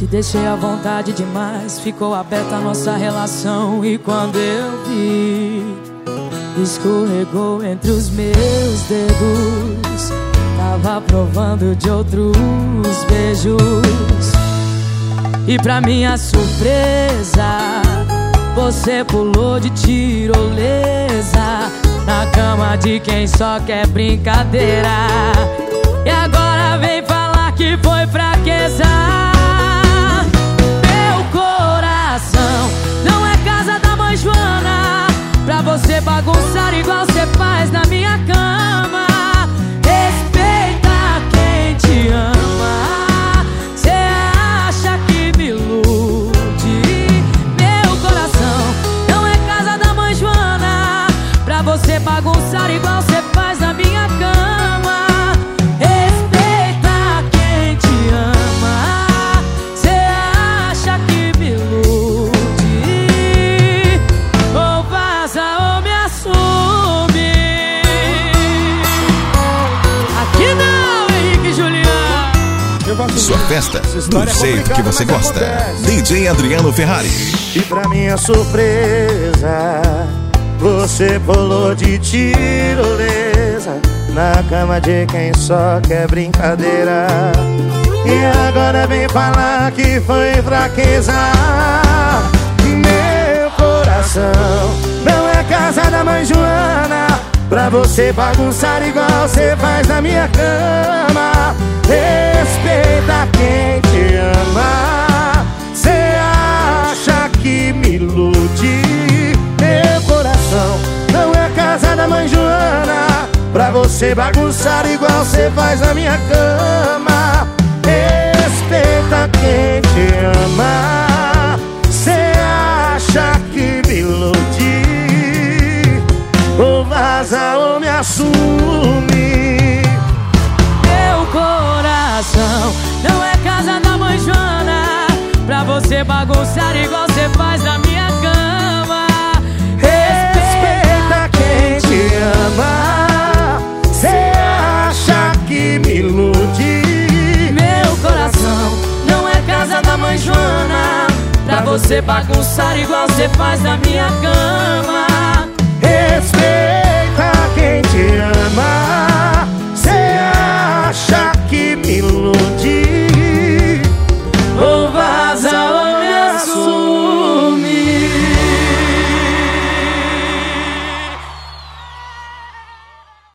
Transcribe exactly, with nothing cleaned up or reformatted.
Te deixei à vontade demais, ficou aberta a nossa relação. E quando eu vi, escorregou entre os meus dedos. Tava provando de outros beijos. E pra minha surpresa, você pulou de tirolesa na cama de quem só quer brincadeira. E agora vem falar que foi fraqueza. Meu coração não é casa da mãe Joana pra você bagunçar igual você faz na minha cama. Respeita quem te ama. Cê acha que me ilude? Meu coração não é casa da mãe Joana pra você bagunçar igual você faz na minha cama. Respeita quem te ama. Cê acha que me ilude? Ou vaza ou me assume. Aqui não, Henrique e Juliano. Sua festa, do jeito que você gosta. D J Adriano Ferrari. E pra minha surpresa, você pulou de tirolesa na cama de quem só quer brincadeira. E agora vem falar que foi fraqueza. Meu coração não é casa da mãe Joana pra você bagunçar igual você faz na minha cama. Respeita quem te ama. Cê acha que me ilude? Meu coração não é casa da mãe Joana pra você bagunçar igual você faz na minha cama. Respeita quem te ama. Cê acha que me ilude? Ou vaza ou me assume. Meu coração não é casa da mãe Joana pra você bagunçar igual você faz na minha cama. Respeita quem te ama. Cê acha que me ilude? Meu coração não é casa da mãe Joana pra você bagunçar igual você faz na minha cama.